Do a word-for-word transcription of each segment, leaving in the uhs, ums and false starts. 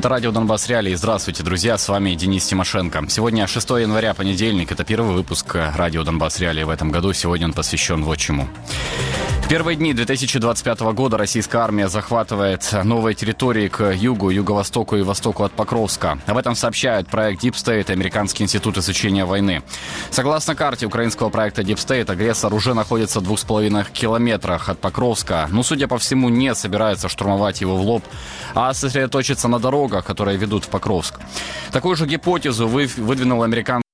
Это радио Донбасс Реалии. Здравствуйте, друзья, с вами Денис Тимошенко. Сегодня шестое января, понедельник. Это первый выпуск радио Донбасс Реалии в этом году. Сегодня он посвящен вот чему. В первые дни две тысячи двадцать пятого года российская армия захватывает новые территории к югу, юго-востоку и востоку от Покровска. Об этом сообщает проект Deep State, Американский институт изучения войны. Согласно карте украинского проекта Deep State, агрессор уже находится в двух с половиной километрах от Покровска. Но, судя по всему, не собирается штурмовать его в лоб, а сосредоточиться на дорогах, которые ведут в Покровск. Такую же гипотезу выдвинул американский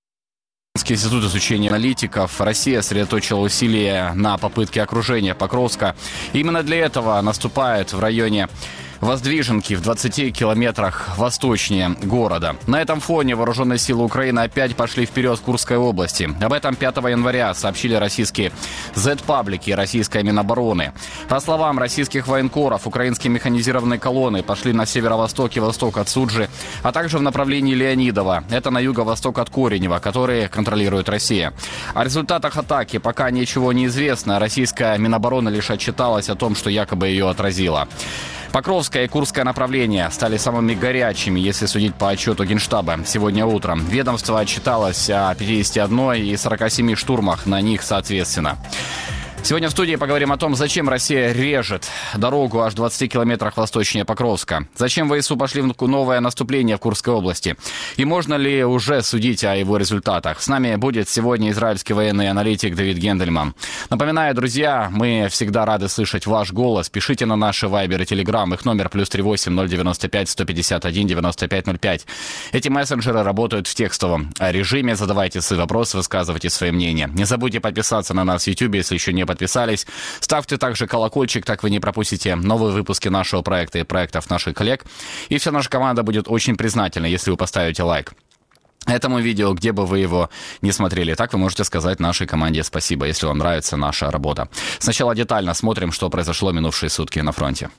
институт изучения аналитиков. Россия сосредоточила усилия на попытке окружения Покровска. Именно для этого наступает в районе Воздвиженки в двадцати километрах восточнее города. На этом фоне вооруженные силы Украины опять пошли вперед в Курской области. Об этом пятого января сообщили российские зет-паблики и российская Минобороны. По словам российских военкоров, украинские механизированные колонны пошли на северо-восток и восток от Суджи, а также в направлении Леонидова. Это на юго-восток от Коренева, которые контролирует Россия. О результатах атаки пока ничего не известно. Российская Минобороны лишь отчиталась о том, что якобы ее отразило. Покровское и Курское направления стали самыми горячими, если судить по отчету Генштаба сегодня утром. Ведомство отчиталось о пятидесяти одной и сорока семи штурмах на них соответственно. Сегодня в студии поговорим о том, зачем Россия режет дорогу аж в двадцати километрах восточнее Покровска. Зачем ВСУ пошли в новое наступление в Курской области. И можно ли уже судить о его результатах. С нами будет сегодня израильский военный аналитик Давид Гендельман. Напоминаю, друзья, мы всегда рады слышать ваш голос. Пишите на наши Вайбер и Телеграм. Их номер плюс три восемь ноль девяносто пять сто пятьдесят один девяносто пять ноль пять. Эти мессенджеры работают в текстовом режиме. Задавайте свои вопросы, высказывайте свои мнения. Не забудьте подписаться на нас в YouTube, если еще не подписались. Ставьте также колокольчик, так вы не пропустите новые выпуски нашего проекта и проектов наших коллег. И вся наша команда будет очень признательна, если вы поставите лайк этому видео, где бы вы его не смотрели. Так вы можете сказать нашей команде спасибо, если вам нравится наша работа. Сначала детально смотрим, что произошло минувшие сутки на фронте.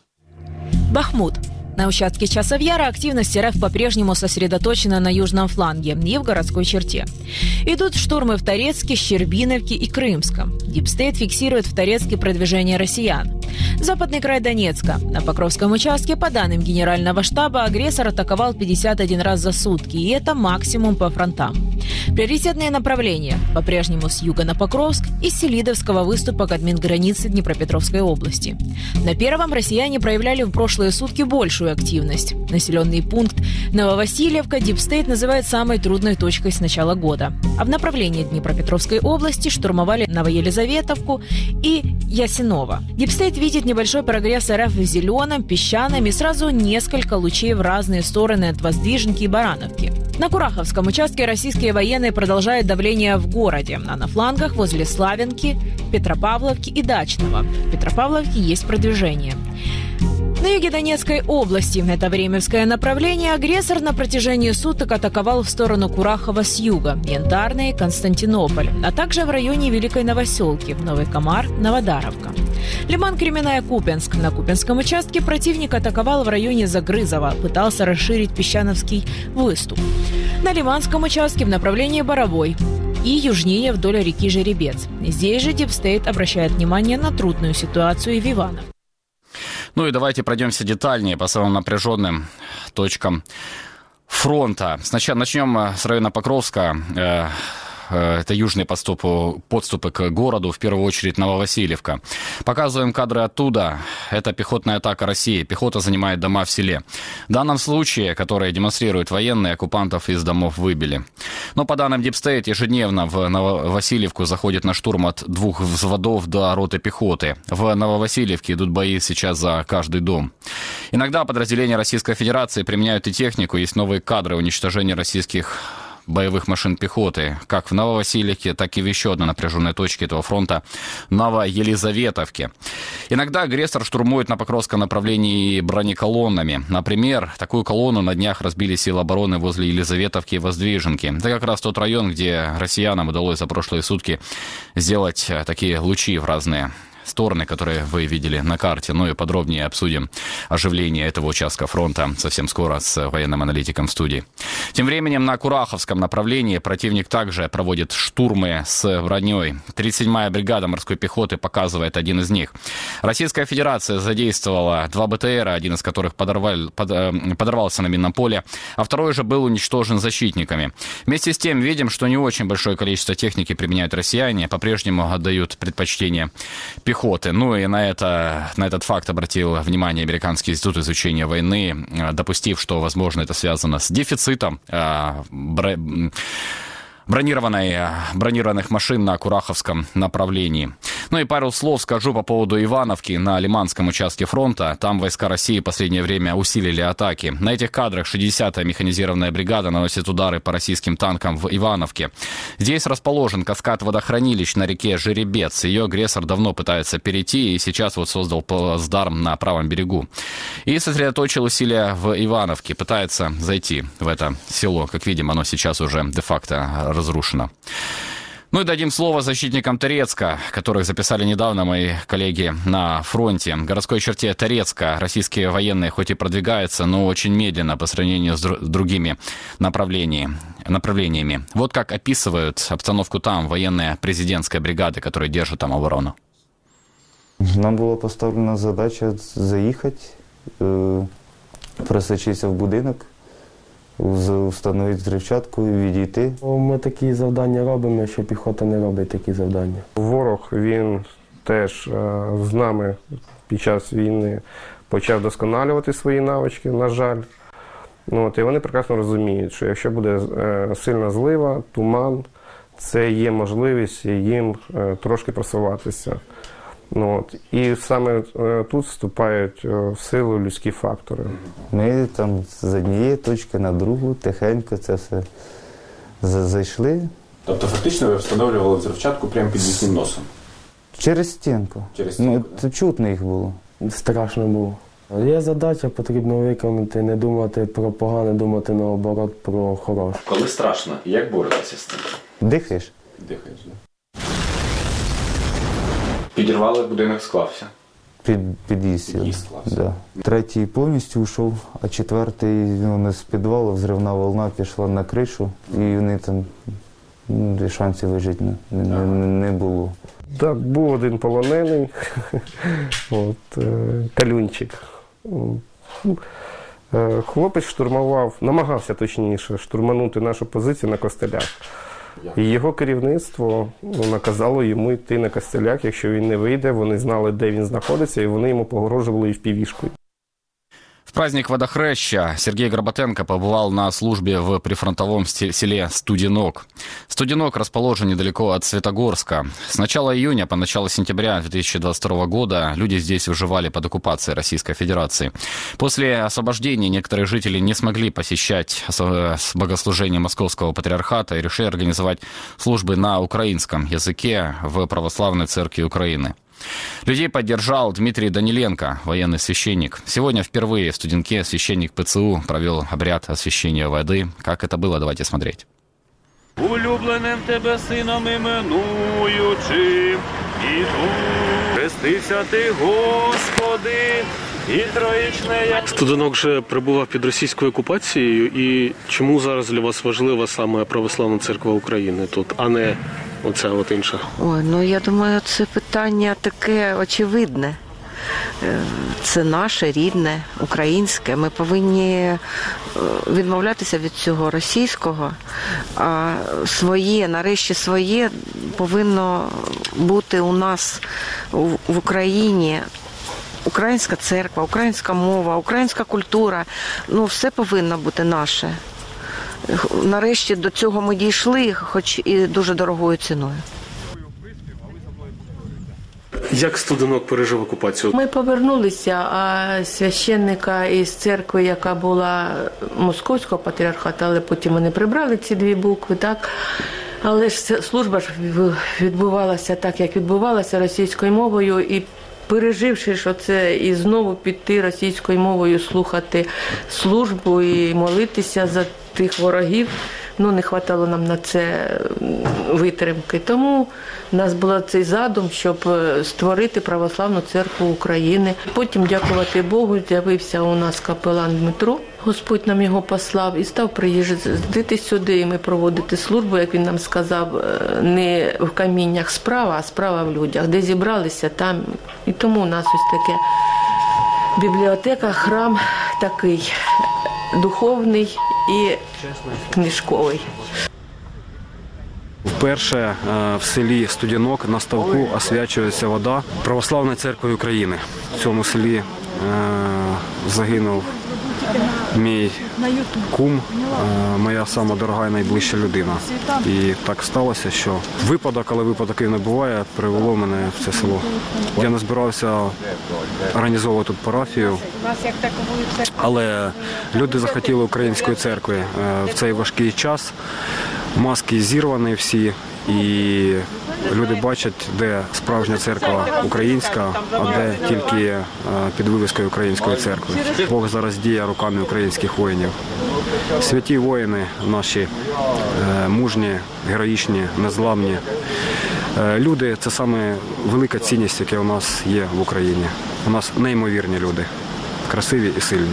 Бахмут. На участке Часов Яра активность РФ по-прежнему сосредоточена на южном фланге и в городской черте. Идут штурмы в Торецке, Щербиновке и Крымском. Deep State фиксирует в Торецке продвижение россиян. Западный край Донецка. На Покровском участке, по данным Генерального штаба, агрессор атаковал пятьдесят один раз за сутки, и это максимум по фронтам. Приоритетные направления по-прежнему с юга на Покровск и с Селидовского выступа к админгранице Днепропетровской области. На первом россияне проявляли в прошлые сутки большую активность. Населенный пункт Нововасильевка Deep State называет самой трудной точкой с начала года. А в направлении Днепропетровской области штурмовали Новоелизаветовку и Ясиново. Deep State видит небольшой прогресс РФ в Зеленом, Песчаном и сразу несколько лучей в разные стороны от Воздвиженки и Барановки. На Кураховском участке российские военные продолжают давление в городе, а на флангах возле Славянки, Петропавловки и Дачного. В Петропавловке есть продвижение. На юге Донецкой области, это времевское направление, агрессор на протяжении суток атаковал в сторону Курахова с юга, Янтарный, Константинополь, а также в районе Великой Новоселки, Новый Комар, Новодаровка. Лиман, Кременная, Купенск. На Купенском участке противник атаковал в районе Загрызова, пытался расширить Песчановский выступ. На Лиманском участке в направлении Боровой и южнее вдоль реки Жеребец. Здесь же Deep State обращает внимание на трудную ситуацию в Иваново. Ну и давайте пройдемся детальнее по самым напряженным точкам фронта. Сначала начнем с района Покровска. Это южные подступы, подступы к городу, в первую очередь Нововасильевка. Показываем кадры оттуда. Это пехотная атака России. Пехота занимает дома в селе. В данном случае, которые демонстрируют военные, оккупантов из домов выбили. Но по данным Deep State, ежедневно в Нововасильевку заходит на штурм от двух взводов до роты пехоты. В Нововасильевке идут бои сейчас за каждый дом. Иногда подразделения Российской Федерации применяют и технику. Есть новые кадры уничтожения российских боевых машин пехоты, как в Нововасильевке, так и в еще одной напряженной точке этого фронта – Новоелизаветовке. Иногда агрессор штурмует на Покровском направлении бронеколоннами. Например, такую колонну на днях разбили силы обороны возле Елизаветовки и Воздвиженки. Это как раз тот район, где россиянам удалось за прошлые сутки сделать такие лучи в разные стороны, которые вы видели на карте. Ну и подробнее обсудим оживление этого участка фронта совсем скоро с военным аналитиком в студии. Тем временем на Кураховском направлении противник также проводит штурмы с броней. тридцать седьмая бригада морской пехоты показывает один из них. Российская Федерация задействовала два БТРа, один из которых подорвали, под, подорвался на минном поле, а второй же был уничтожен защитниками. Вместе с тем видим, что не очень большое количество техники применяют россияне, по-прежнему отдают предпочтение пехоты. Ну и на, это, на этот факт обратил внимание Американский институт изучения войны, допустив, что, возможно, это связано с дефицитом э, бр... бронированной, бронированных машин на Кураховском направлении. Ну и пару слов скажу по поводу Ивановки на Лиманском участке фронта. Там войска России в последнее время усилили атаки. На этих кадрах шестидесятая механизированная бригада наносит удары по российским танкам в Ивановке. Здесь расположен каскад водохранилищ на реке Жеребец. Ее агрессор давно пытается перейти и сейчас вот создал плацдарм на правом берегу. И сосредоточил усилия в Ивановке. Пытается зайти в это село. Как видим, оно сейчас уже де-факто разрушено. Ну и дадим слово защитникам Торецка, которых записали недавно мои коллеги на фронте. В городской черте Торецка российские военные хоть и продвигаются, но очень медленно по сравнению с другими направлениями. направлениями. Вот как описывают обстановку там военные президентской бригады, которые держат там оборону. Нам була поставлена задача заїхати, просочитися в будинок, встановити взривчатку і відійти. Ми такі завдання робимо, що піхота не робить такі завдання. Ворог, він теж з нами під час війни почав вдосконалювати свої навички, на жаль. От, і вони прекрасно розуміють, що якщо буде сильна злива, туман, це є можливість їм трошки просуватися. От, і саме тут вступають в силу людські фактори. Ми там з однієї точки на другу тихенько це все зайшли. Тобто фактично ви встановлювали взривчатку прямо під їхнім носом? Через стінку. Через стінку, ну, да? Чутно їх було. Страшно було. Є задача, потрібно виконати, не думати про погане, думати наоборот про хороше. Коли страшно, як боротися з цим? Дихаєш? Дихаєш, так. Підірвали, будинок склався? Під, під'їзд сіли. Під'їзд склався. Да. Третій повністю ушов, а четвертий ну, з підвалу взривна волна пішла на кришу, і вони там ну, шансів вижити не, не, не, не було. Так, був один полонений, от, Калюнчик. Хлопець штурмував, намагався точніше штурманути нашу позицію на Костелях. І його керівництво ну, наказало йому йти на Костелях, якщо він не вийде, вони знали, де він знаходиться, і вони йому погрожували і впівішкою. В праздник Водохреща Сергей Горбатенко побывал на службе в прифронтовом селе Студенок. Студенок расположен недалеко от Светогорска. С начала июня по начало сентября две тысячи двадцать второго года люди здесь выживали под оккупацией Российской Федерации. После освобождения некоторые жители не смогли посещать богослужение Московского патриархата и решили организовать службы на украинском языке в Православной Церкви Украины. Людей поддержал Дмитрий Даниленко, военный священник. Сегодня впервые в Студенке священник ПЦУ провел обряд освящения воды. Как это было, давайте смотреть. Улюбленим тебе сином іменуючим, іду, хрестися ти, Господи, і троїчне як... Студенок вже перебував під російською окупацією, і чому зараз для вас важлива саме Православна Церква України тут, а не оця от інша? Ой, ну я думаю, це питання таке очевидне. Це наше, рідне, українське. Ми повинні відмовлятися від цього російського, а своє, нарешті своє, повинно бути у нас в Україні. Українська церква, українська мова, українська культура, ну все повинно бути наше. Нарешті до цього ми дійшли, хоч і дуже дорогою ціною. Як Студенок пережив окупацію? Ми повернулися, а священника із церкви, яка була Московського патріархату, але потім вони прибрали ці дві букви, так? Але ж служба ж відбувалася так, як відбувалася, російською мовою, і переживши, що це і знову піти російською мовою слухати службу і молитися за тих ворогів, ну, не хватало нам на це витримки. Тому у нас був цей задум, щоб створити Православну церкву України. Потім, дякувати Богу, з'явився у нас капелан Дмитро. Господь нам його послав і став приїжджати сюди, і ми проводити службу, як він нам сказав, не в каміннях справа, а справа в людях. Де зібралися, там. І тому у нас ось таке бібліотека, храм такий духовний і книжковий. Вперше в селі Студянок на ставку освячується вода Православної церкви України. В цьому селі загинув мій кум, моя сама дорога і найближча людина. І так сталося, що випадок, але випадків не буває, привело мене в це село. Я не збирався організовувати тут парафію, але люди захотіли української церкви в цей важкий час. Маски зірвані всі, і люди бачать, де справжня церква українська, а де тільки під вивіскою української церкви. Бог зараз діє руками українських воїнів. Святі воїни наші, мужні, героїчні, незламні. Люди – це саме велика цінність, яка у нас є в Україні. У нас неймовірні люди, красиві і сильні.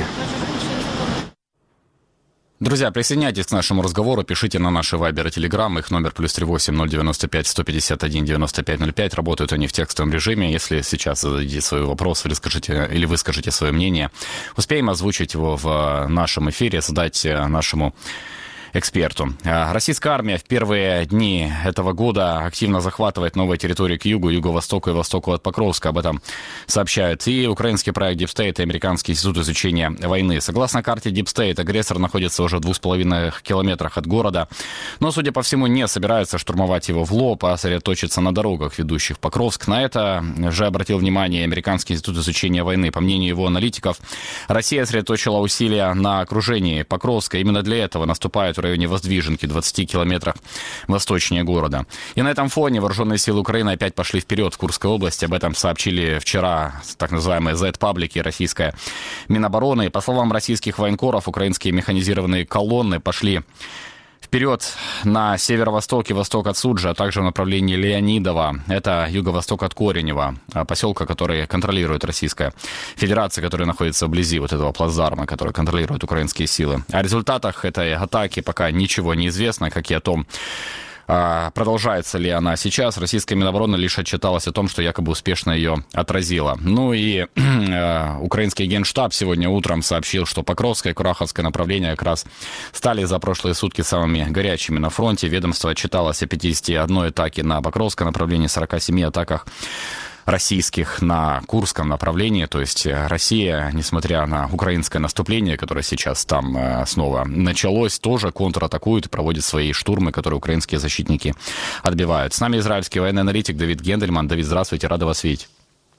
Друзья, присоединяйтесь к нашему разговору, пишите на наши Вайбер и Телеграм, их номер плюс три восемь ноль девяносто пять сто пятьдесят один девяносто пять ноль пять, работают они в текстовом режиме, если сейчас зададите свой вопрос или, скажите, или вы скажете свое мнение, успеем озвучить его в нашем эфире, задать нашему эксперту. Российская армия в первые дни этого года активно захватывает новые территории к югу, юго-востоку и востоку от Покровска. Об этом сообщают и украинский проект Deep State, и Американский институт изучения войны. Согласно карте Deep State, агрессор находится уже в двух с половиной километрах от города, но, судя по всему, не собирается штурмовать его в лоб, а сосредоточиться на дорогах, ведущих в Покровск. На это же обратил внимание Американский институт изучения войны. По мнению его аналитиков, Россия сосредоточила усилия на окружении Покровска. Именно для этого наступает в районе Воздвиженки, двадцати километрах восточнее города. И на этом фоне вооруженные силы Украины опять пошли вперед в Курской области. Об этом сообщили вчера так называемые зет-паблики, российская Минобороны. И по словам российских военкоров, украинские механизированные колонны пошли вперед на северо-восток и восток от Суджи, а также в направлении Леонидова. Это юго-восток от Коренева, поселка, который контролирует Российская Федерация, который находится вблизи вот этого плацдарма, который контролирует украинские силы. О результатах этой атаки пока ничего не известно, как и о том, продолжается ли она сейчас. Российская Минобороны лишь отчиталась о том, что якобы успешно ее отразила. Ну и э, украинский генштаб сегодня утром сообщил, что Покровское и Кураховское направления как раз стали за прошлые сутки самыми горячими на фронте. Ведомство отчиталось о пятидесяти одной атаке на Покровское направлении, сорока семи атаках российских на Курском направлении. То есть Россия, несмотря на украинское наступление, которое сейчас там снова началось, тоже контратакует и проводит свои штурмы, которые украинские защитники отбивают. С нами израильский военный аналитик Давид Гендельман. Давид, здравствуйте, рада вас видеть.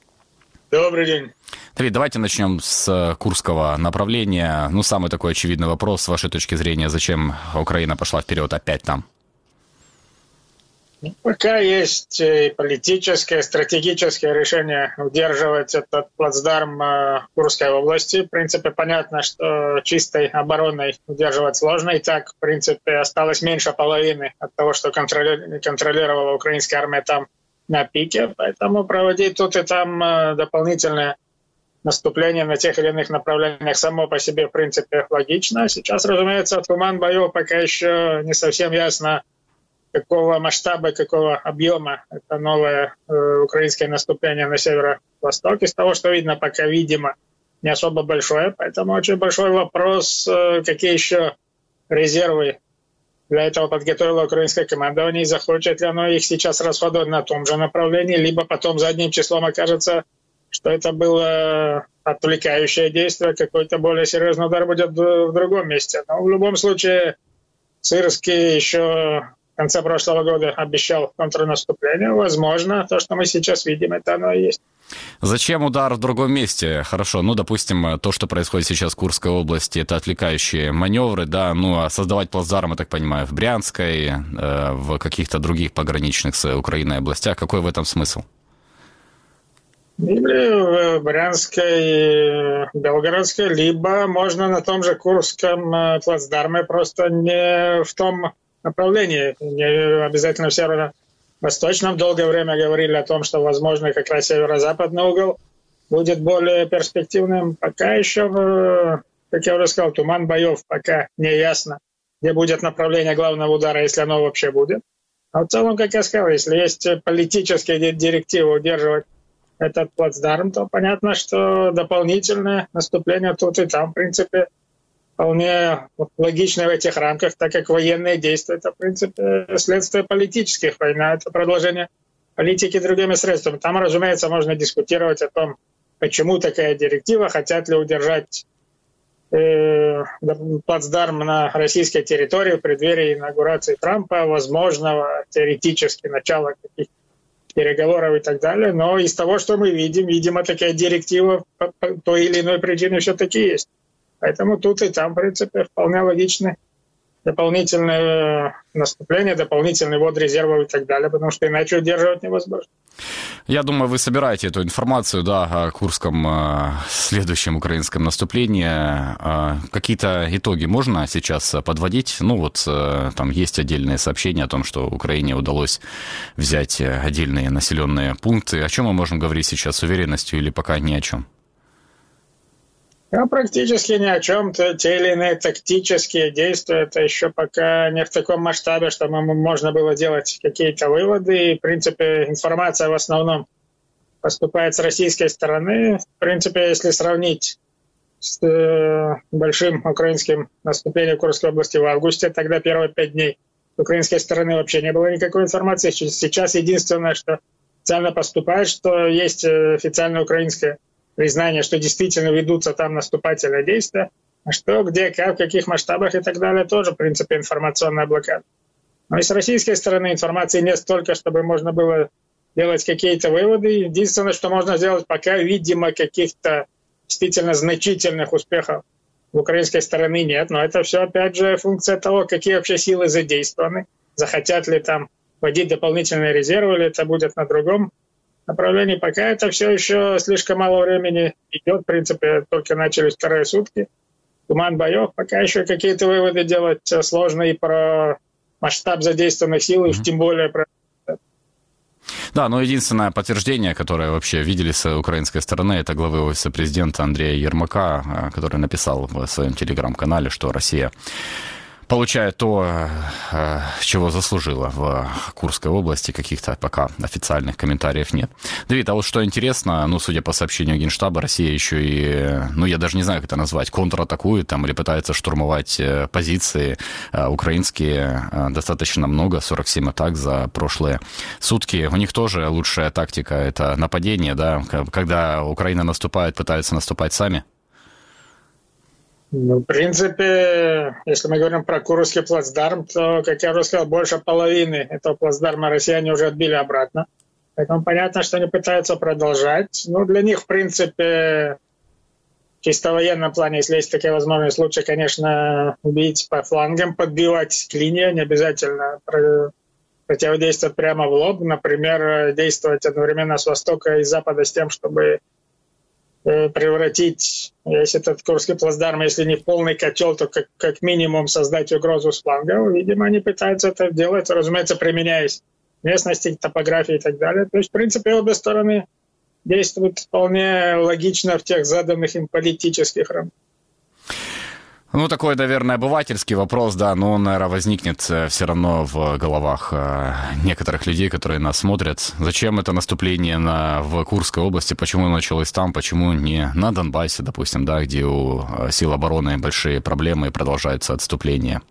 Добрый день. Давид, давайте начнем с Курского направления. Ну, самый такой очевидный вопрос, с вашей точки зрения, зачем Украина пошла вперед опять там? Пока есть и политическое, стратегическое решение удерживать этот плацдарм в Курской области. В принципе, понятно, что чистой обороной удерживать сложно. И так, в принципе, осталось меньше половины от того, что контроли... контролировала украинская армия там на пике. Поэтому проводить тут и там дополнительное наступление на тех или иных направлениях само по себе, в принципе, логично. Сейчас, разумеется, туман боев пока еще не совсем ясно, какого масштаба, какого объема это новое э, украинское наступление на северо-восток. Из того, что видно, пока, видимо, не особо большое. Поэтому очень большой вопрос, э, какие еще резервы для этого подготовила украинское командование, и захочет ли оно их сейчас расходовать на том же направлении, либо потом задним числом окажется, что это было отвлекающее действие, какой-то более серьезный удар будет в другом месте. Но в любом случае Сырский еще в конце прошлого года обещал контрнаступление. Возможно, то, что мы сейчас видим, это оно и есть. Зачем удар в другом месте? Хорошо, ну, допустим, то, что происходит сейчас в Курской области, это отвлекающие маневры, да, ну, а создавать плацдарм, я так понимаю, в Брянской, э, в каких-то других пограничных с Украиной областях, какой в этом смысл? Или в Брянской, Белгородской, либо можно на том же Курском плацдарме, просто не в том направлении, не обязательно в северо-восточном. Долгое время говорили о том, что, возможно, как раз северо-западный угол будет более перспективным. Пока еще, как я уже сказал, туман боев, пока не ясно, где будет направление главного удара, если оно вообще будет. А в целом, как я сказал, если есть политические директивы удерживать этот плацдарм, то понятно, что дополнительное наступление тут и там, в принципе, вполне логично в этих рамках, так как военные действия — это, в принципе, следствие политических войн, это продолжение политики другими средствами. Там, разумеется, можно дискутировать о том, почему такая директива, хотят ли удержать э, плацдарм на российской территории в преддверии инаугурации Трампа, возможного теоретически начала каких-то переговоров и так далее. Но из того, что мы видим, видимо, такая директива по той или иной причине все-таки есть. Поэтому тут и там, в принципе, вполне логичны дополнительное наступление, дополнительный ввод резервов и так далее, потому что иначе удерживать невозможно. Я думаю, вы собираете эту информацию, да, о Курском э, следующем украинском наступлении. Э, какие-то итоги можно сейчас подводить? Ну вот э, там есть отдельные сообщения о том, что Украине удалось взять отдельные населенные пункты. О чем мы можем говорить сейчас с уверенностью или пока ни о чем? Ну, практически ни о чем. Те или иные тактические действия, это еще пока не в таком масштабе, чтобы можно было делать какие-то выводы. И, в принципе, информация в основном поступает с российской стороны. В принципе, если сравнить с э, большим украинским наступлением в Курской области в августе, тогда первые пять дней с украинской стороны вообще не было никакой информации. Сейчас единственное, что официально поступает, что есть официальное украинское признание, что действительно ведутся там наступательные действия, а что, где, как, в каких масштабах и так далее, тоже, в принципе, информационная блокада. Но и с российской стороны информации нет столько, чтобы можно было делать какие-то выводы. Единственное, что можно сделать, пока, видимо, каких-то действительно значительных успехов в украинской стороны нет. Но это все, опять же, функция того, какие вообще силы задействованы, захотят ли там вводить дополнительные резервы, или это будет на другом направлении. Пока это все еще слишком мало времени идет. В принципе, только начались вторые сутки. Туман боев. Пока еще какие-то выводы делать сложно и про масштаб задействованных сил, и mm-hmm. тем более про... Да, но единственное подтверждение, которое вообще видели с украинской стороны, это главы офиса президента Андрея Ермака, который написал в своем телеграм-канале, что Россия получает то, чего заслужила в Курской области. Каких-то пока официальных комментариев нет. Давид, а вот что интересно, ну, судя по сообщению Генштаба, Россия еще и, ну, я даже не знаю, как это назвать, контратакует там или пытается штурмовать позиции украинские. Достаточно много, сорок семь атак за прошлые сутки. У них тоже лучшая тактика — это нападение, да? Когда Украина наступает, пытаются наступать сами. Ну, в принципе, если мы говорим про Курский плацдарм, то, как я уже сказал, больше половины этого плацдарма россияне уже отбили обратно. Поэтому понятно, что они пытаются продолжать. Ну, для них, в принципе, в чисто военном плане, если есть такая возможность, лучше, конечно, бить по флангам, подбивать к линии, не обязательно противодействовать прямо в лоб. Например, действовать одновременно с востока и с запада с тем, чтобы превратить весь этот Курский плацдарм, если не в полный котел, то как, как минимум создать угрозу с флангов. Видимо, они пытаются это делать, разумеется, применяясь местности, топографии и так далее. То есть, в принципе, обе стороны действуют вполне логично в тех заданных им политических рамках. Ну, такой, наверное, обывательский вопрос, да, но он, наверное, возникнет все равно в головах некоторых людей, которые нас смотрят. Зачем это наступление на, в Курской области, почему оно началось там, почему не на Донбассе, допустим, да, где у сил обороны большие проблемы и продолжается отступление?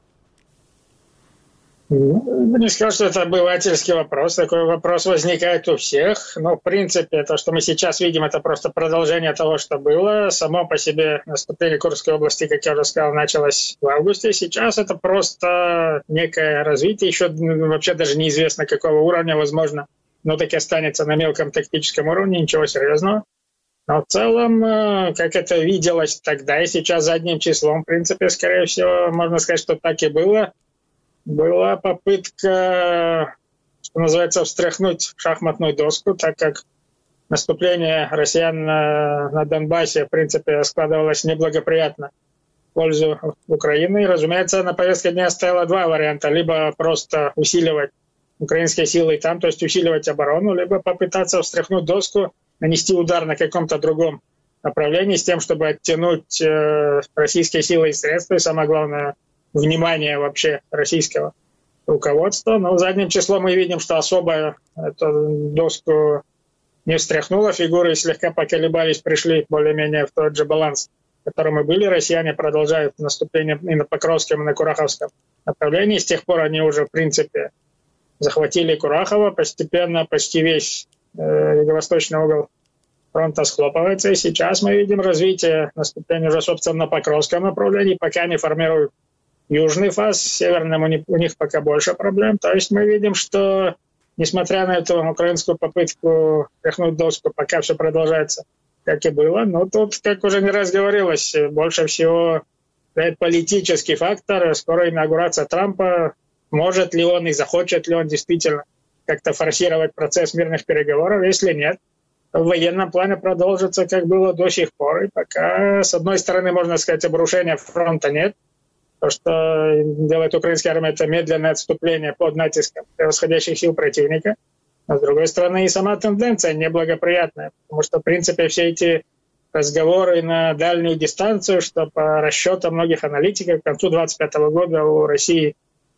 Не скажу, что это обывательский вопрос. Такой вопрос возникает у всех. Но, в принципе, то, что мы сейчас видим, это просто продолжение того, что было. Само по себе наступление Курской области, как я уже сказал, началось в августе. Сейчас это просто некое развитие. Еще вообще даже неизвестно, какого уровня, возможно, но таки останется на мелком тактическом уровне, ничего серьезного. Но в целом, как это виделось тогда и сейчас задним числом, в принципе, скорее всего, можно сказать, что так и было. Была попытка, что называется, встряхнуть шахматную доску, так как наступление россиян на, на Донбассе, в принципе, складывалось неблагоприятно в пользу Украины. И, разумеется, на повестке дня стояло два варианта. Либо просто усиливать украинские силы там, то есть усиливать оборону, либо попытаться встряхнуть доску, нанести удар на каком-то другом направлении с тем, чтобы оттянуть э, российские силы и средства, и самое главное, внимание вообще российского руководства. Но задним числом мы видим, что особо эту доску не встряхнуло, фигуры слегка поколебались, пришли более-менее в тот же баланс, в котором мы были. Россияне продолжают наступление и на Покровском, и на Кураховском направлении. С тех пор они уже, в принципе, захватили Курахово. Постепенно почти весь э, юго-восточный угол фронта схлопывается. И сейчас мы видим развитие наступления уже, собственно, на Покровском направлении, пока не формируют южный фаз. С северным у них, у них пока больше проблем. То есть мы видим, что несмотря на эту украинскую попытку тряхнуть доску, пока все продолжается, как и было. Но тут, как уже не раз говорилось, больше всего политический фактор. Скоро инаугурация Трампа. Может ли он и захочет ли он действительно как-то форсировать процесс мирных переговоров? Если нет, в военном плане продолжится, как было до сих пор. И пока, с одной стороны, можно сказать, обрушения фронта нет. То, что делает украинская армия, это медленное отступление под натиском превосходящих сил противника. А с другой стороны, и сама тенденция неблагоприятная. Потому что, в принципе, все эти разговоры на дальнюю дистанцию, что по расчетам многих аналитиков к концу двадцать пятого года у России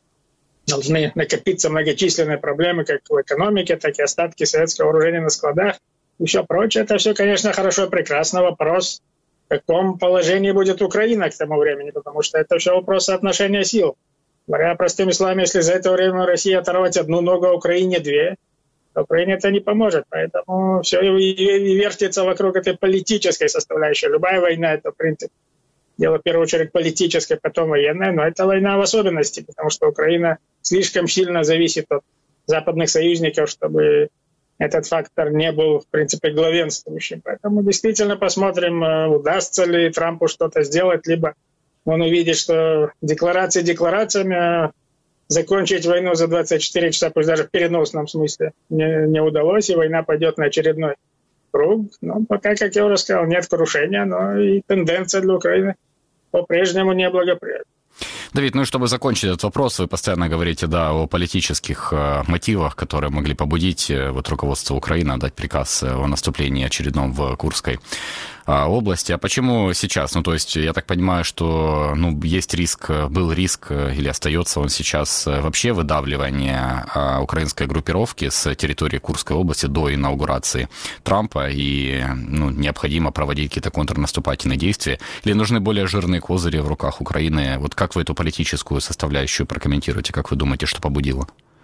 должны накопиться многочисленные проблемы как в экономике, так и остатки советского вооружения на складах и все прочее. Это все, конечно, хорошо и прекрасно. Вопрос, в каком положении будет Украина к тому времени, потому что это все вопрос соотношения сил. Говоря простыми словами, если за это время Россия оторвать одну ногу, а Украине две, то Украине это не поможет. Поэтому все и вертится вокруг этой политической составляющей. Любая война — это, в принципе, дело в первую очередь политическое, потом военное, но это война в особенности, потому что Украина слишком сильно зависит от западных союзников, чтобы этот фактор не был, в принципе, главенствующим. Поэтому действительно посмотрим, удастся ли Трампу что-то сделать, либо он увидит, что декларации декларациями, а закончить войну за двадцать четыре часа, пусть даже в переносном смысле, не, не удалось, и война пойдет на очередной круг. Но пока, как я уже сказал, нет крушения, но и тенденция для Украины по-прежнему неблагоприятна. Давид, ну и чтобы закончить этот вопрос, вы постоянно говорите, да, о политических э, мотивах, которые могли побудить э, вот руководство Украины дать приказ о наступлении очередном в Курской э, области. А почему сейчас? Ну, то есть, я так понимаю, что, ну, есть риск, был риск, э, или остается он сейчас, э, вообще выдавливания э, украинской группировки с территории Курской области до инаугурации Трампа, и, ну, необходимо проводить какие-то контрнаступательные действия, или нужны более жирные козыри в руках Украины? Вот как вы эту политическую составляющую прокомментируете? Как вы думаете, что побудило?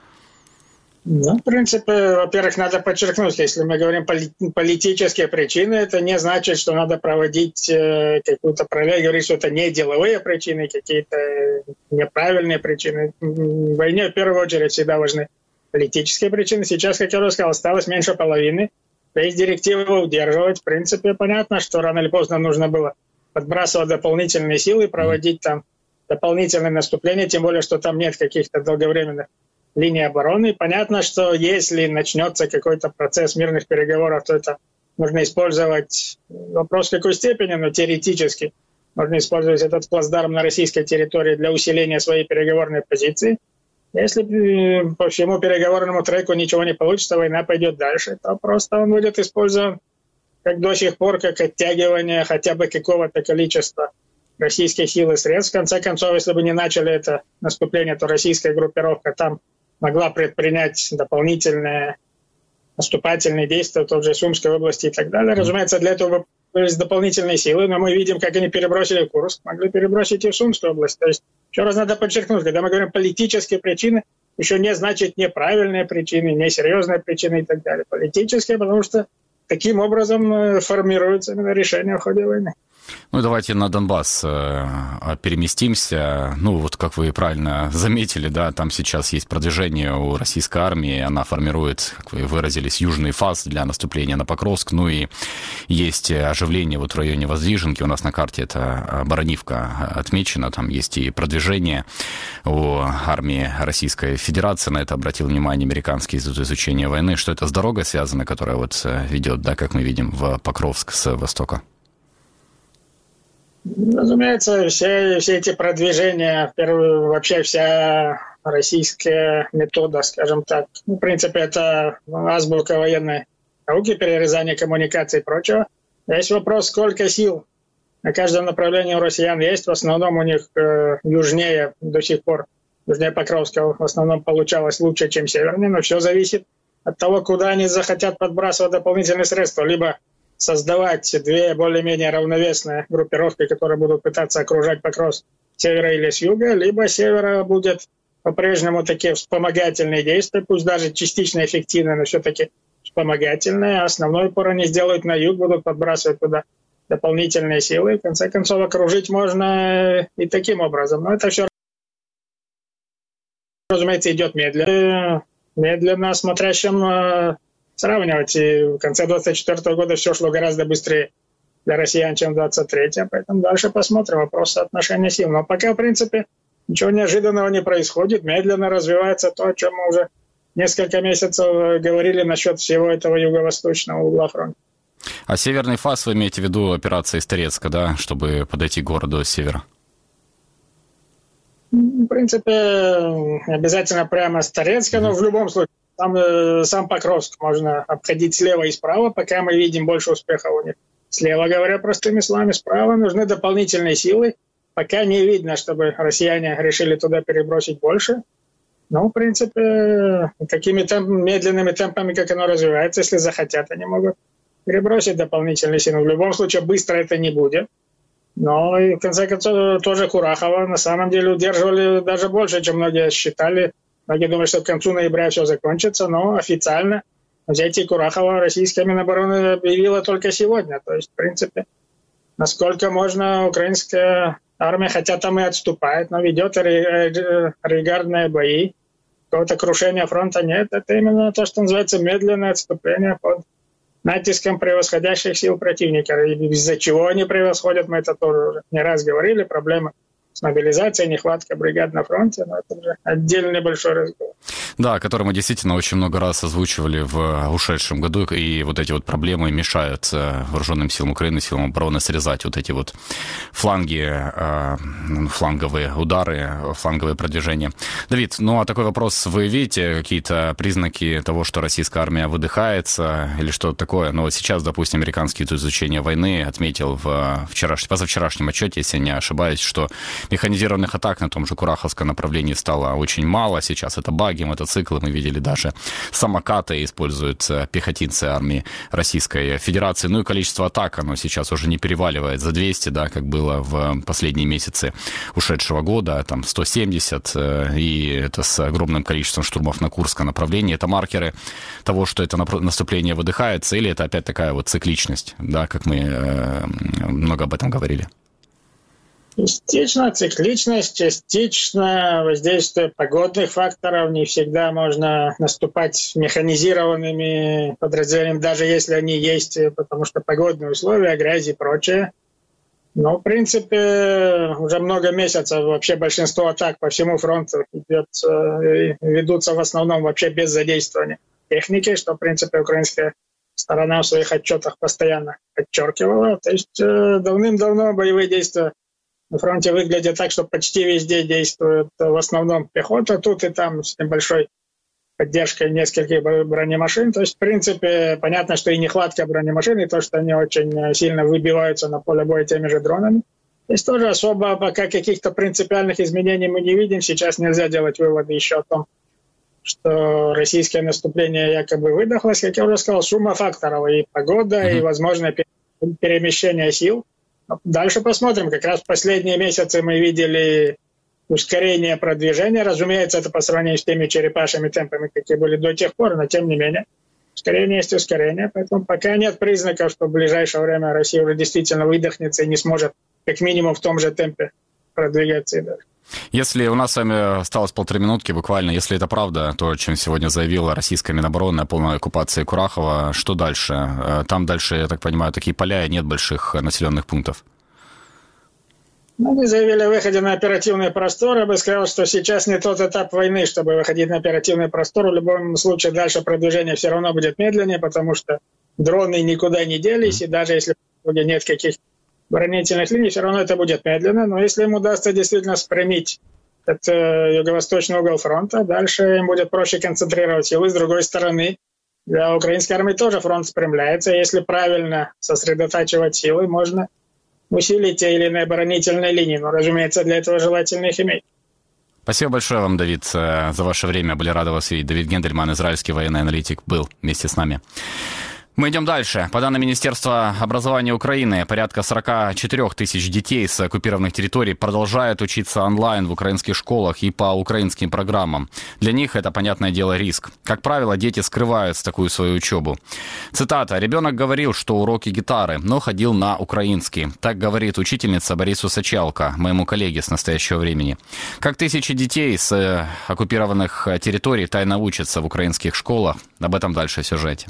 Ну, в принципе, во-первых, надо подчеркнуть, если мы говорим поли- политические причины, это не значит, что надо проводить э, какую-то параллель, говорить, что это не деловые причины, какие-то неправильные причины. В войне в первую очередь всегда важны политические причины. Сейчас, как я уже сказал, осталось меньше половины. Есть директива удерживать. В принципе, понятно, что рано или поздно нужно было подбрасывать дополнительные силы, проводить там дополнительное наступление, тем более, что там нет каких-то долговременных линий обороны. Понятно, что если начнется какой-то процесс мирных переговоров, то это нужно использовать, вопрос в какой степени, но теоретически можно использовать этот плацдарм на российской территории для усиления своей переговорной позиции. Если по всему переговорному треку ничего не получится, война пойдет дальше, то просто он будет использован как до сих пор, как оттягивание хотя бы какого-то количества российских сил и средств. В конце концов, если бы не начали это наступление, то российская группировка там могла предпринять дополнительные наступательные действия в той же Сумской области и так далее. Разумеется, для этого были дополнительные силы, но мы видим, как они перебросили в Курск, могли перебросить и в Сумскую область. То есть, еще раз надо подчеркнуть, когда мы говорим политические причины, еще не значит неправильные причины, несерьезные причины и так далее. Политические, потому что таким образом формируется именно решение в ходе войны. Ну, давайте на Донбасс э, переместимся. Ну, вот как вы правильно заметили, да, там сейчас есть продвижение у российской армии. Она формирует, как вы выразились, южный фас для наступления на Покровск. Ну и есть оживление вот в районе Воздвиженки. У нас на карте это Боронивка отмечено. Там есть и продвижение у армии Российской Федерации. На это обратил внимание Американский институт изучения войны. Что это с дорогой связано, которая вот ведет, да, как мы видим, в Покровск с востока? Разумеется, все, все эти продвижения, первую, вообще вся российская метода, скажем так, ну, в принципе, это азбука военной науки, перерезание коммуникаций и прочего. Есть вопрос, сколько сил на каждом направлении у россиян есть. В основном у них э, южнее до сих пор, южнее Покровска в основном получалось лучше, чем севернее, но все зависит от того, куда они захотят подбрасывать дополнительные средства. Либо создавать две более-менее равновесные группировки, которые будут пытаться окружать Покровск с севера или с юга, либо с севера будет по-прежнему такие вспомогательные действия, пусть даже частично эффективные, но все-таки вспомогательные. Основной упор они сделают на юг, будут подбрасывать туда дополнительные силы. В конце концов, окружить можно и таким образом. Но это все, разумеется, идет медленно. Медленно, смотрящим сравнивать. И в конце двадцать четвёртого года все шло гораздо быстрее для россиян, чем в двадцать третьем. Поэтому дальше посмотрим. Вопрос соотношения сил. Но пока, в принципе, ничего неожиданного не происходит. Медленно развивается то, о чем мы уже несколько месяцев говорили насчет всего этого юго-восточного угла фронта. А северный фас вы имеете в виду операция из Торецка, да, чтобы подойти к городу с севера? В принципе, обязательно прямо с Торецка, но в любом случае. Там э, сам Покровск можно обходить слева и справа, пока мы видим больше успеха у них. Слева, говоря простыми словами, справа нужны дополнительные силы. Пока не видно, чтобы россияне решили туда перебросить больше. Но, в принципе, такими темп, медленными темпами, как оно развивается, если захотят, они могут перебросить дополнительные силы. В любом случае, быстро это не будет. Но, и, в конце концов, тоже Курахова на самом деле удерживали даже больше, чем многие считали. Многие думают, что к концу ноября все закончится, но официально взятие Курахова российская Минобороны объявила только сегодня. То есть, в принципе, насколько можно, украинская армия, хотя там и отступает, но ведет арьергардные бои. Какого-то крушения фронта нет. Это именно то, что называется медленное отступление под натиском превосходящих сил противника. Из-за чего они превосходят, мы это тоже уже не раз говорили. Проблема с мобилизацией, нехватка бригад на фронте, но это уже отдельный большой разговор. Да, который мы действительно очень много раз озвучивали в ушедшем году, и вот эти вот проблемы мешают вооруженным силам Украины, силам обороны срезать вот эти вот фланги, фланговые удары, фланговые продвижения. Давид, ну а такой вопрос, вы видите какие-то признаки того, что российская армия выдыхается или что-то такое? Ну вот сейчас, допустим, Американский институт изучения войны отметил в вчераш... позавчерашнем отчете, если я не ошибаюсь, что механизированных атак на том же Кураховском направлении стало очень мало. Сейчас это баги, мотоциклы. Мы видели даже самокаты используют пехотинцы армии Российской Федерации. Ну и количество атак, оно сейчас уже не переваливает за двести, да, как было в последние месяцы ушедшего года. Там сто семьдесят, и это с огромным количеством штурмов на Курском направлении. Это маркеры того, что это наступление выдыхается, или это опять такая вот цикличность, да, как мы много об этом говорили? Частично цикличность, частично воздействие погодных факторов. Не всегда можно наступать механизированными подразделениями, даже если они есть, потому что погодные условия, грязь и прочее. Но, в принципе, уже много месяцев вообще большинство атак по всему фронту идет, ведутся в основном вообще без задействования техники, что, в принципе, украинская сторона в своих отчетах постоянно подчеркивала. То есть давным-давно боевые действия на фронте выглядит так, что почти везде действует в основном пехота, тут и там с небольшой поддержкой нескольких бронемашин. То есть, в принципе, понятно, что и нехватка бронемашин, и то, что они очень сильно выбиваются на поле боя теми же дронами. Здесь тоже особо пока каких-то принципиальных изменений мы не видим. Сейчас нельзя делать выводы еще о том, что российское наступление якобы выдохлось. Как я уже сказал, сумма факторов, и погода, mm-hmm. и возможное перемещение сил. Дальше посмотрим. Как раз в последние месяцы мы видели ускорение продвижения. Разумеется, это по сравнению с теми черепашьими темпами, какие были до тех пор, но тем не менее. ускорение есть ускорение. Поэтому пока нет признаков, что в ближайшее время Россия уже действительно выдохнется и не сможет как минимум в том же темпе продвигаться и дальше. Если у нас с вами осталось полторы минутки буквально, если это правда, то, о чем сегодня заявила российская Минобороны о полной оккупации Курахова, что дальше? Там дальше, я так понимаю, такие поля и нет больших населенных пунктов. Ну, мы заявили о выходе на оперативный простор. Я бы сказал, что сейчас не тот этап войны, чтобы выходить на оперативный простор. В любом случае дальше продвижение все равно будет медленнее, потому что дроны никуда не делись, и даже если нет каких оборонительных линий, все равно это будет медленно. Но если им удастся действительно спрямить этот э, юго-восточный угол фронта, дальше им будет проще концентрировать силы. С другой стороны, для украинской армии тоже фронт спрямляется. Если правильно сосредотачивать силы, можно усилить те или иные оборонительные линии. Но, разумеется, для этого желательно их иметь. Спасибо большое вам, Давид, за ваше время. Были рады вас видеть. Давид Гендельман, израильский военный аналитик, был вместе с нами. Мы идем дальше. По данным Министерства образования Украины, порядка сорок четыре тысяч детей с оккупированных территорий продолжают учиться онлайн в украинских школах и по украинским программам. Для них это, понятное дело, риск. Как правило, дети скрывают такую свою учебу. Цитата. «Ребенок говорил, что уроки гитары, но ходил на украинский». Так говорит учительница Борису Сачалко, моему коллеге с настоящего времени. Как тысячи детей с оккупированных территорий тайно учатся в украинских школах. Об этом дальше в сюжете.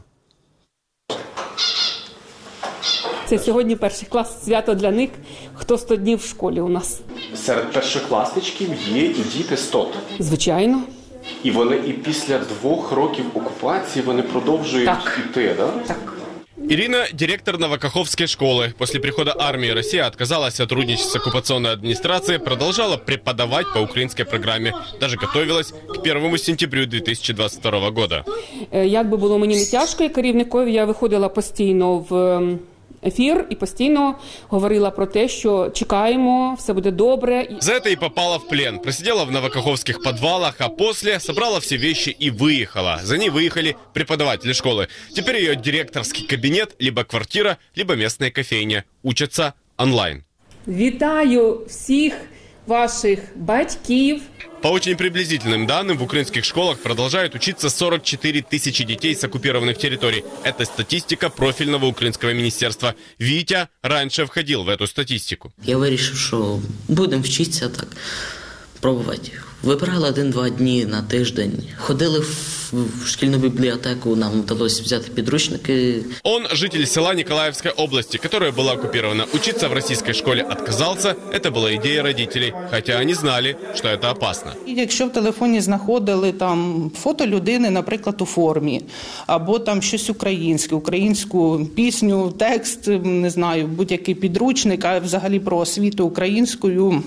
Це сьогодні перший клас, свято для них, хто сто днів в школі у нас. Серед першокласничків є і діти з ТОТ. Звичайно. І вони і після двох років окупації вони продовжують так. йти, да? Так? Ирина – директор Новокаховской школы. После прихода армии Россия отказалась сотрудничать с оккупационной администрацией, продолжала преподавать по украинской программе. Даже готовилась к первому сентябрю дві тисячі двадцять другого года. Як би було мені не тяжко, і керівникові, я виходила постійно в ефір і постійно говорила про те, що чекаємо, все буде добре. За это и попала в плен. Просидела в новокаховских подвалах, а после собрала все вещи и выехала. За ней выехали преподаватели школы. Теперь ее директорский кабинет, либо квартира, либо местная кофейня. Учатся онлайн. Вітаю всіх ваших батьків. По очень приблизительным данным, в украинских школах продолжают учиться сорок четыре тысячи детей с оккупированных территорий. Это статистика профильного украинского министерства. Витя раньше входил в эту статистику. Я вирішив, що будемо вчитися так, пробувати. Вибирали один-два дні на тиждень. Ходили в шкільну бібліотеку, нам вдалося взяти підручники. Он житель села Николаевской области, которая была оккупирована. Учиться в российской школе отказался. Это была идея родителей, хотя они знали, что это опасно. І якщо в телефоні знаходили там фото людини, наприклад, у формі, або там щось українське, українську пісню, текст, не знаю, будь-який підручник, а взагалі про освіту українською,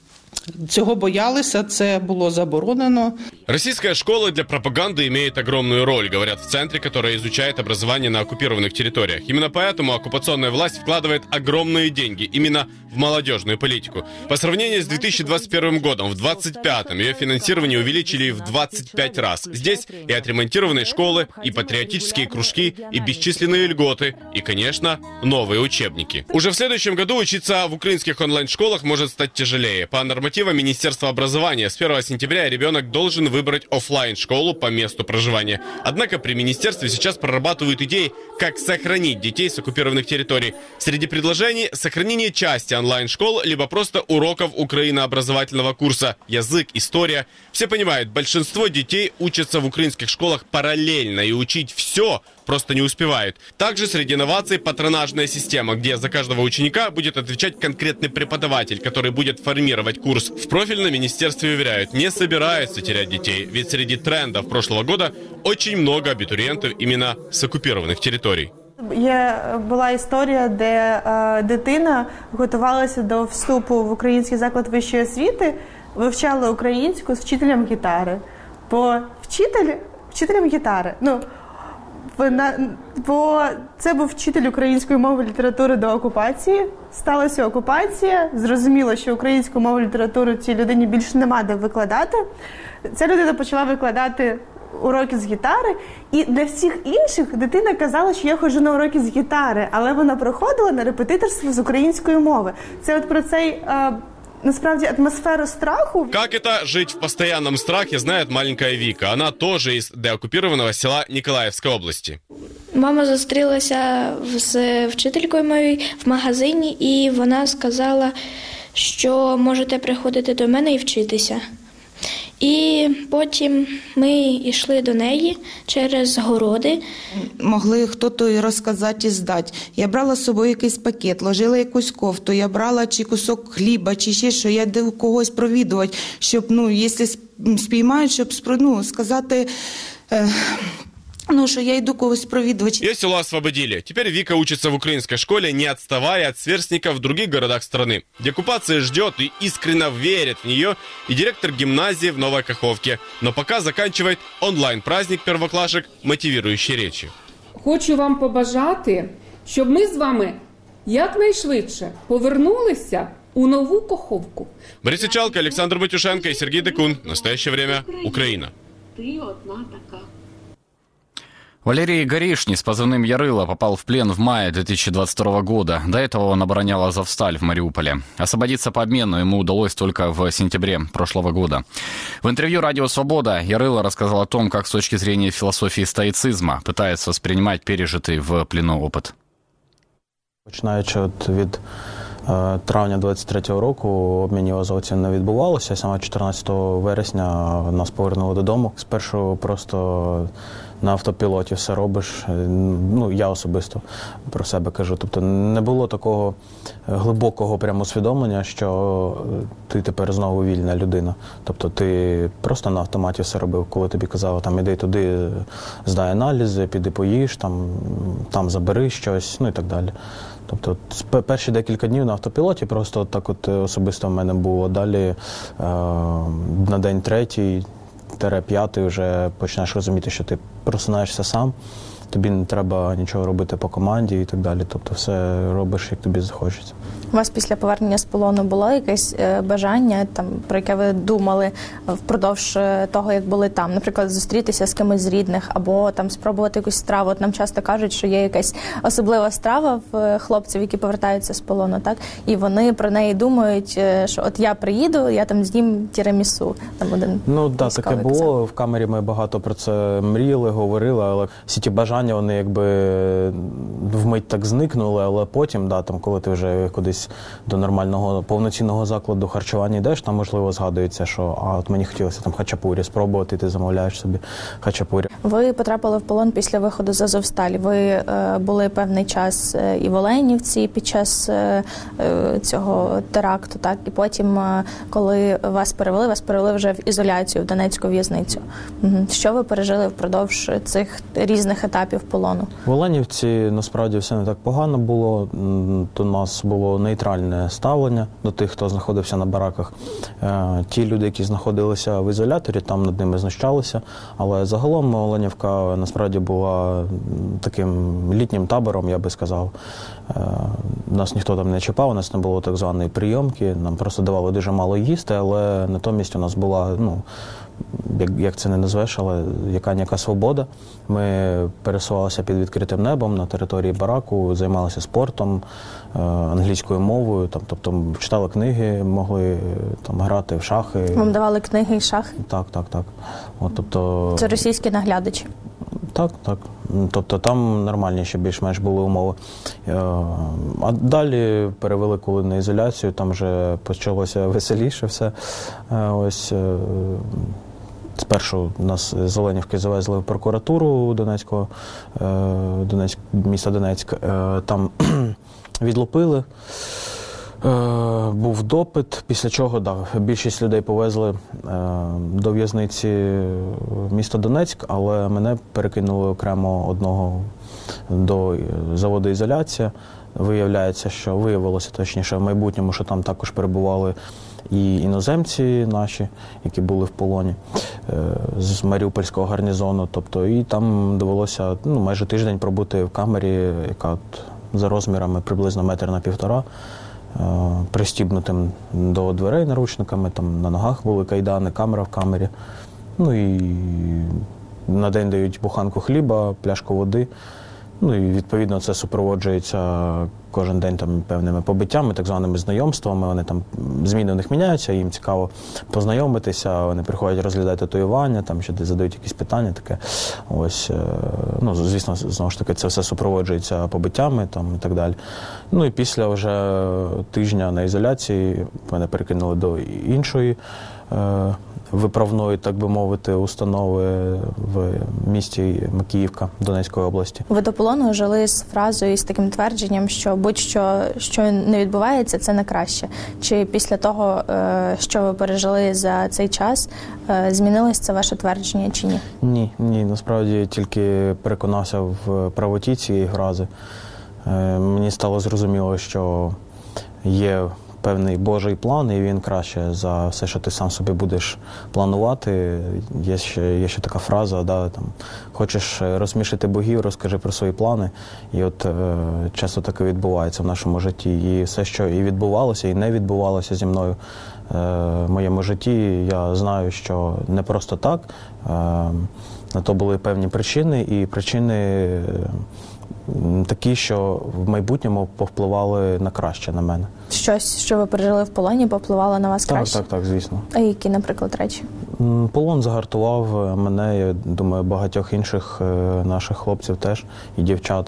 цього боялися, це було заборонено. Российская школа для пропаганды имеет огромную роль, говорят в центре, который изучает образование на оккупированных территориях. Именно поэтому оккупационная власть вкладывает огромные деньги именно в молодежную политику. По сравнению с две тысячи двадцать первым годом, в двадцать пятом ее финансирование увеличили в двадцать пять раз. Здесь и отремонтированные школы, и патриотические кружки, и бесчисленные льготы, и, конечно, новые учебники. Уже в следующем году учиться в украинских онлайн-школах может стать тяжелее. По нормативам Министерства образования с первого сентября ребенок должен выбрать офлайн-школу по месту проживания. Однако при министерстве сейчас прорабатывают идеи, как сохранить детей с оккупированных территорий. Среди предложений – сохранение части онлайн-школ, либо просто уроков украинообразовательного курса «Язык», «История». Все понимают, большинство детей учатся в украинских школах параллельно, и учить все просто не успевают. Также среди инноваций патронажная система, где за каждого ученика будет отвечать конкретный преподаватель, который будет формировать курс. В профильном министерстве уверяют, не собираются терять детей, ведь среди трендов прошлого года очень много абитуриентов именно с оккупированных территорий. Є, була історія, де е, дитина готувалася до вступу в український заклад вищої освіти, вивчала українську з вчителем гітари. Бо вчитель, вчителем гітари, ну, вона, бо це був вчитель української мови і літератури до окупації. Сталася окупація, зрозуміло, що українську мову і літературу цій людині більше нема де викладати. Ця людина почала викладати уроки з гітари, і для всіх інших дитина казала, що я ходжу на уроки з гітари, але вона проходила на репетиторство з української мови. Це от про цей е, насправді атмосферу страху. Как это жить в постоянном страхе, знает маленькая Вика. Она тоже из деоккупированного села Николаевской области. Мама зустрілася з вчителькою моєю в магазині, і вона сказала, що можете приходити до мене і вчитися. І потім ми йшли до неї через городи. Могли хто-то і розказати, і здати. Я брала з собою якийсь пакет, ложила якусь кофту, я брала чи кусок хліба, чи ще що, я йду когось провідувати, щоб, ну, якщо спіймають, щоб, ну, сказати... Е... Ну, что я иду когось провидывать. Ее село освободили. Теперь Вика учится в украинской школе, не отставая от сверстников в других городах страны. Деоккупация ждет и искренне верит в нее и директор гимназии в Новой Каховке. Но пока заканчивает онлайн-праздник первоклашек мотивирующей речи. Хочу вам побажати, щоб ми з вами якнайшвидше повернулися у Нову Каховку. Борис Ичалко, Александр Батюшенко и Сергей Декун. В настоящее время Украина. Ти одна така. Валерий Горишни с позывным Ярыла попал в плен в мае две тысячи двадцать второго года. До этого он оборонял Азовсталь в Мариуполе. Освободиться по обмену ему удалось только в сентябре прошлого года. В интервью «Радио Свобода» Ярыла рассказал о том, как с точки зрения философии стоицизма пытается воспринимать пережитый в плену опыт. Починаючи от від е, травня двадцять третього року обмінів азовців не відбувалося. Саме чотирнадцятого вересня нас повернули додому. Спершу просто на автопілоті все робиш. Ну, я особисто про себе кажу. Тобто не було такого глибокого прямо усвідомлення, що ти тепер знову вільна людина. Тобто ти просто на автоматі все робив, коли тобі казали, там, іди туди, здай аналізи, піди поїж, там, там забери щось, ну і так далі. Тобто перші декілька днів на автопілоті просто так от особисто в мене було. Далі е, на день третій, п'ятий вже починаєш розуміти, що ти просинаєшся сам, тобі не треба нічого робити по команді і так далі. Тобто все робиш, як тобі захочеться. У вас після повернення з полону було якесь бажання, там, про яке ви думали впродовж того, як були там? Наприклад, зустрітися з кимось з рідних або там спробувати якусь страву. От нам часто кажуть, що є якась особлива страва в хлопців, які повертаються з полону, так? І вони про неї думають, що от я приїду, я там з'їм тірамісу. Там один ну, так, да, таке було. Казав. В камері ми багато про це мріяли, говорили, але всі ті бажання, вони якби вмить так зникнули, але потім, да, там, коли ти вже кудись до нормального повноцінного закладу харчування йдеш, там, можливо, згадується, що а от мені хотілося там хачапурі спробувати, ти замовляєш собі хачапурі. Ви потрапили в полон після виходу з Азовсталі. Ви е, були певний час і в Оленівці під час е, цього теракту, так? І потім, е, коли вас перевели, вас перевели вже в ізоляцію, в Донецьку в'язницю. Угу. Що ви пережили впродовж цих різних етапів полону? В Оленівці, насправді, все не так погано було. До нас було нейтральне ставлення до тих, хто знаходився на бараках. Ті люди, які знаходилися в ізоляторі, там над ними знущалися. Але загалом Оленівка, насправді, була таким літнім табором, я би сказав. Нас ніхто там не чіпав, у нас не було так званої прийомки. Нам просто давали дуже мало їсти, але натомість у нас була, ну, Як, як це не назвеш, але яка-ніяка свобода. Ми пересувалися під відкритим небом на території бараку, займалися спортом, англійською мовою, там, тобто читали книги, могли там грати в шахи. Вам давали книги і шахи? Так, так, так. От, тобто... Це російські наглядачі? Так, так. Тобто там нормальніші більш-менш були умови. А далі перевели коли на ізоляцію, там вже почалося веселіше все. Ось спершу нас з Оленівки завезли в прокуратуру Донецького, Донецьк, міста Донецьк. Там відлупили. Був допит, після чого, да, більшість людей повезли е, до в'язниці міста Донецьк, але мене перекинули окремо одного до заводу «Ізоляція». Виявляється, що виявилося точніше в майбутньому, що там також перебували і іноземці наші, які були в полоні е, з Маріупольського гарнізону. Тобто, і там довелося, ну, майже тиждень пробути в камері, яка от, за розмірами приблизно метр на півтора, пристібнутим до дверей наручниками, там на ногах були кайдани, камера в камері. Ну і на день дають буханку хліба, пляшку води. Ну і відповідно це супроводжується кожен день там певними побиттями, так званими знайомствами. Вони там, зміни у них міняються, їм цікаво познайомитися, вони приходять розглядати татуювання, там ще десь задають якісь питання таке. Ось, ну, звісно, знову ж таки, це все супроводжується побиттями там і так далі. Ну і після вже тижня на ізоляції мене перекинули до іншої е, виправної, так би мовити, установи в місті Макіївка Донецької області. Ви до полону жили з фразою, з таким твердженням, що будь-що, що не відбувається, це не краще. Чи після того, що ви пережили за цей час, змінилось це ваше твердження чи ні? Ні, ні, насправді тільки переконався в правоті цієї фрази. Мені стало зрозуміло, що є певний Божий план, і він краще за все, що ти сам собі будеш планувати. Є ще, є ще така фраза, да, там, хочеш розсмішити богів, розкажи про свої плани. І от е, часто таке відбувається в нашому житті. І все, що і відбувалося, і не відбувалося зі мною е, в моєму житті, я знаю, що не просто так. Е, на то були певні причини, і причини е, такі, що в майбутньому повпливали на краще на мене. Щось, що ви пережили в полоні, повпливало на вас так, краще? Так, так, звісно. А які, наприклад, речі? Полон загартував мене, я думаю, багатьох інших наших хлопців теж і дівчат.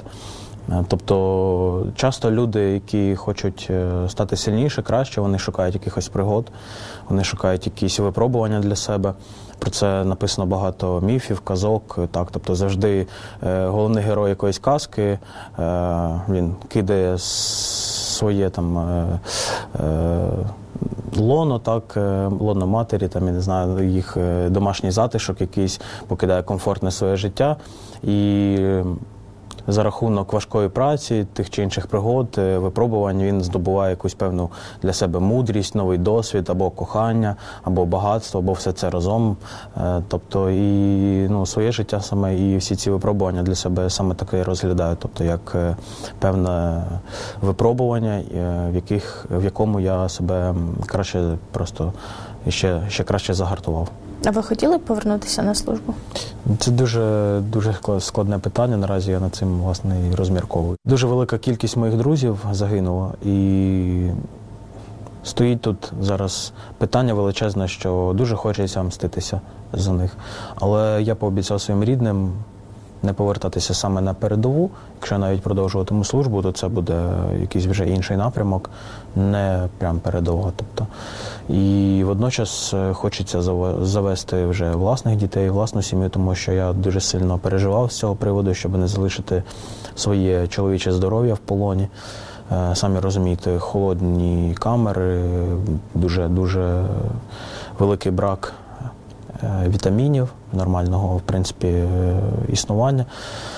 Тобто часто люди, які хочуть стати сильніше, краще, вони шукають якихось пригод, вони шукають якісь випробування для себе. Про це написано багато міфів, казок. Так, тобто завжди е, головний герой якоїсь казки, е, він кидає своє там е, е, лоно, так, е, лоно матері, там, я не знаю, їх е, домашній затишок якийсь, покидає комфортне своє життя. І за рахунок важкої праці, тих чи інших пригод, випробувань, він здобуває якусь певну для себе мудрість, новий досвід, або кохання, або багатство, або все це разом. Тобто і ну, своє життя саме, і всі ці випробування для себе саме таке розглядаю. Тобто як певне випробування, в, яких, в якому я себе краще просто ще, ще краще загартував. А ви хотіли б повернутися на службу? Це дуже, дуже складне питання, наразі я над цим, власне, і розмірковую. Дуже велика кількість моїх друзів загинула, і стоїть тут зараз питання величезне, що дуже хочеться мститися за них. Але я пообіцяв своїм рідним не повертатися саме на передову. Якщо навіть продовжуватиму службу, то це буде якийсь вже інший напрямок, не прям передова. Тобто. І водночас хочеться завести вже власних дітей, власну сім'ю, тому що я дуже сильно переживав з цього приводу, щоб не залишити своє чоловіче здоров'я в полоні. Самі розумієте, холодні камери, дуже-дуже великий брак вітамінів, нормального, в принципі, існування.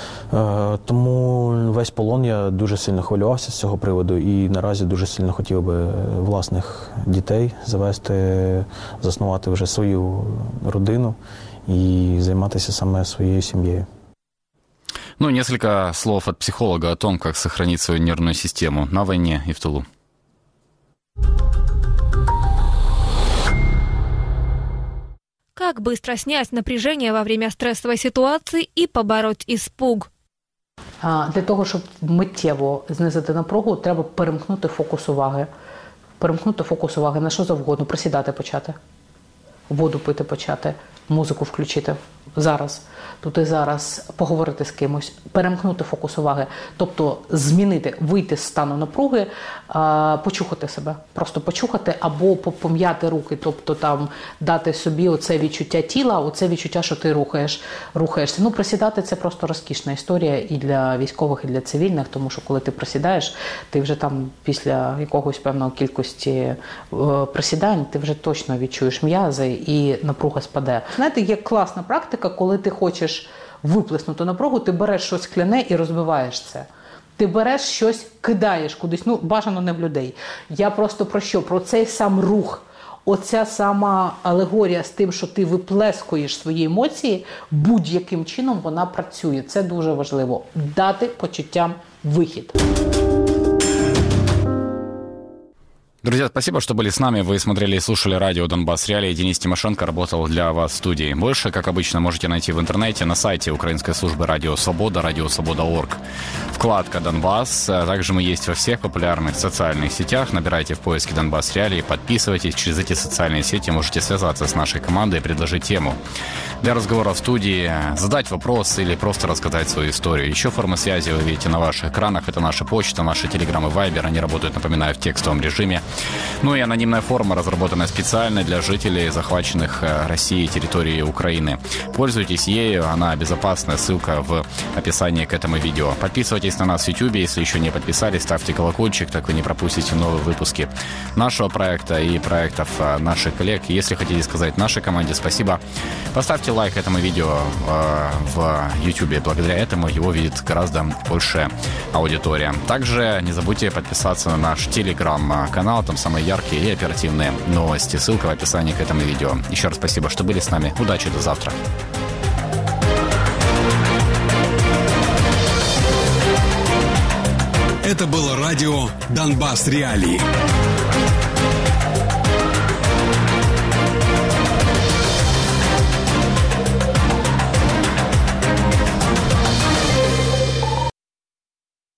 Тому весь полон я дуже сильно хвилювався з цього приводу і наразі дуже сильно хотів би власних дітей завести, заснувати вже свою родину і займатися саме своєю сім'єю. Ну, несколько слов от психолога о том, как сохранить свою нервную систему на войне и в тылу. Как быстро снять напряжение во время стрессовой ситуации и побороть испуг? Для того, щоб миттєво знизити напругу, треба перемкнути фокус уваги. Перемкнути фокус уваги на що завгодно. Присідати почати, воду пити почати, музику включити зараз, тут і зараз, поговорити з кимось, перемкнути фокус уваги. Тобто змінити, вийти з стану напруги, почухати себе. Просто почухати або пом'яти руки, тобто там дати собі оце відчуття тіла, оце відчуття, що ти рухаєш, рухаєшся. Ну, присідати – це просто розкішна історія і для військових, і для цивільних, тому що коли ти присідаєш, ти вже там після якогось певної кількості присідань, ти вже точно відчуєш м'язи і напруга спаде. Знаєте, є класна практика, коли ти хочеш виплеснути напругу, ти береш щось скляне і розбиваєш це. Ти береш щось, кидаєш кудись, ну, бажано не в людей. Я просто про що? Про цей сам рух. Оця сама алегорія з тим, що ти виплескуєш свої емоції, будь-яким чином вона працює. Це дуже важливо. Дати почуттям вихід. Друзья, спасибо, что были с нами. Вы смотрели и слушали радио «Донбасс Реалии». Денис Тимошенко работал для вас в студии. Больше, как обычно, можете найти в интернете на сайте украинской службы «Радио Свобода», радио свобода точка орг. Вкладка «Донбасс». Также мы есть во всех популярных социальных сетях. Набирайте в поиске «Донбасс Реалии», подписывайтесь. Через эти социальные сети можете связаться с нашей командой и предложить тему для разговора в студии, задать вопрос или просто рассказать свою историю. Еще формы связи вы видите на ваших экранах. Это наша почта, наши телеграм и вайбер. Они работают, напоминаю, в текстовом режиме. Ну и анонимная форма, разработанная специально для жителей захваченных Россией территории Украины. Пользуйтесь ею, она безопасная, ссылка в описании к этому видео. Подписывайтесь на нас в YouTube, если еще не подписались, ставьте колокольчик, так вы не пропустите новые выпуски нашего проекта и проектов наших коллег. Если хотите сказать нашей команде спасибо, поставьте лайк этому видео в YouTube. Благодаря этому его видит гораздо большая аудитория. Также не забудьте подписаться на наш телеграм-канал, там самые яркие и оперативные новости. Ссылка в описании к этому видео. Еще раз спасибо, что были с нами. Удачи, до завтра. Это было радио «Донбасс Реалии».